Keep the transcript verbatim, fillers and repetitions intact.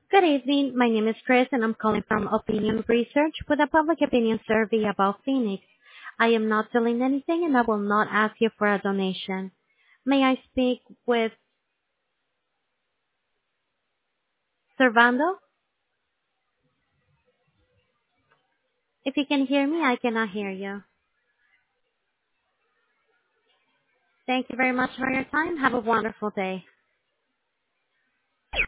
Good evening. My name is Chris, and I'm calling from Opinion Research with a public opinion survey about Phoenix. I am not selling anything, and I will not ask you for a donation. May I speak with Servando? If you can hear me, I cannot hear you. Thank you very much for your time. Have a wonderful day.